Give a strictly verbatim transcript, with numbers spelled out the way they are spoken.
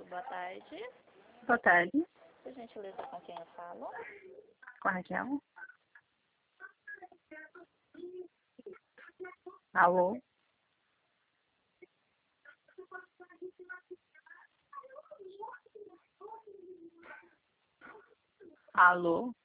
Boa tarde. Boa tarde. Por gentileza, com quem eu falo? Com a Raquel. Alô? Alô?